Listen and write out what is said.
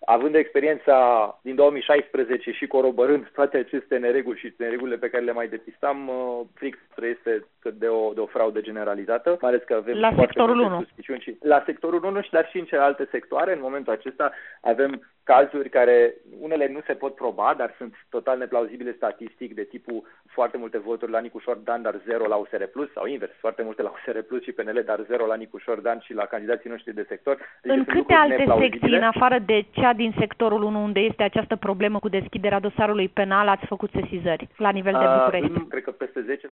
având experiența din 2016 și corobărând toate aceste nereguli și neregulile pe care le mai depistam, frica este de o fraudă generalizată, mai ales că avem la sectorul 1. suspiciuni și la sectorul 1, dar și în celelalte sectoare. În momentul acesta avem cazuri care unele nu se pot proba, dar sunt total neplauzibile statistic, de tipul foarte multe voturi la Nicușor Dan, dar 0 la USR Plus, sau invers, foarte multe la USR Plus și PNL, dar 0 la Nicușor Dan și la candidații noștri de sector. Deci în câte alte secții, în afară de cea din sectorul 1, unde este această problemă cu deschiderea dosarului penal, ați făcut sesizări la nivel de București? Cred că peste 10